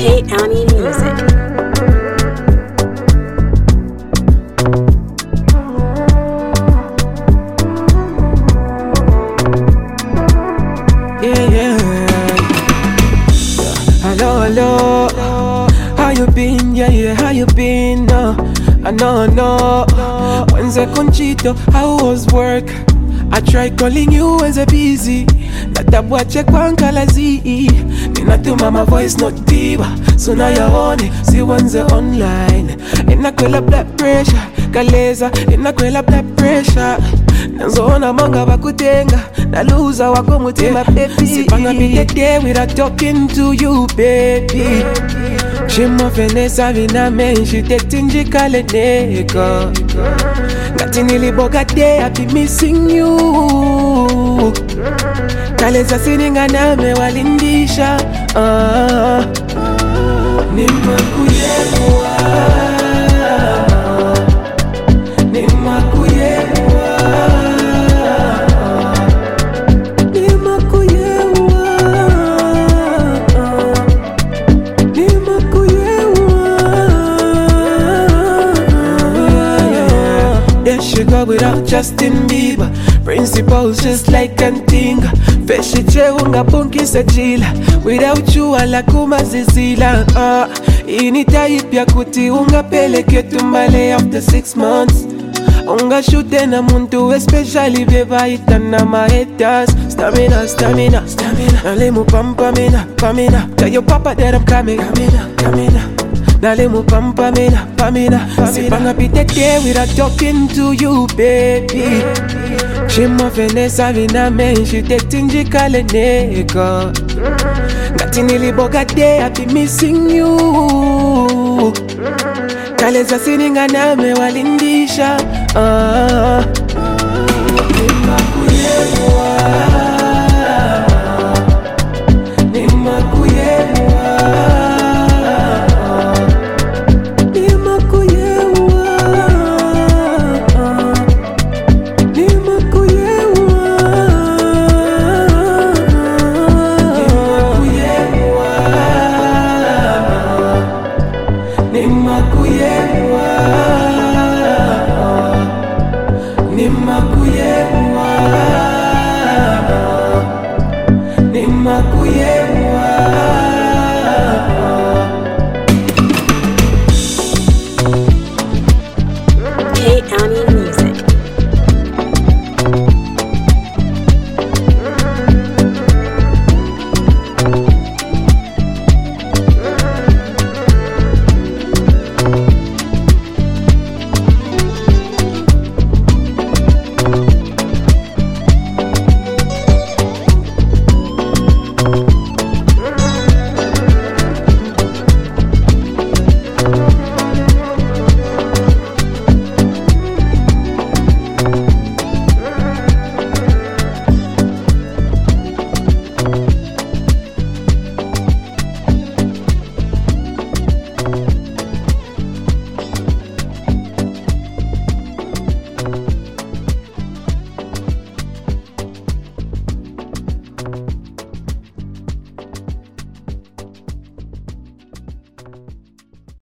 DJ Ami Music. Hello, how you been? Yeah, how you been? I know. When's a conchito? How was work? I tried calling you when you're busy. Natabwa check one kalazi. Ninatuma my voice not diva. So now you're on it. See one's online. Inakwela blood pressure. Kaleza, inakwela blood pressure. Nanzona manga bakutenga. Na loser wako mutima baby. Sipanga be there without talking to you baby. Shimo Vanessa vina men. She tetinji kale neka. Ngati niliboga day I be missing you. Kaleza sininga name walindisha. Nimakuyemwa. She go without Justin Bieber. Principles just like Antinga. Feshe unga punki sajila. Without you ala kuma zizila. Ini type ya kuti unga peleke tumbale after 6 months. Unga shute na muntu especially beba itana ma haters. Stamina. Nalimu pamina. Tell your papa that I'm coming. Nalimu pamina. Sipanga be there without talking to you, baby. Shimo Vanessa vina men. She tetinji kale neka. Ngati niliboga day I be missing you. Kaleza sininga name walindisha. Nimakuyemwa.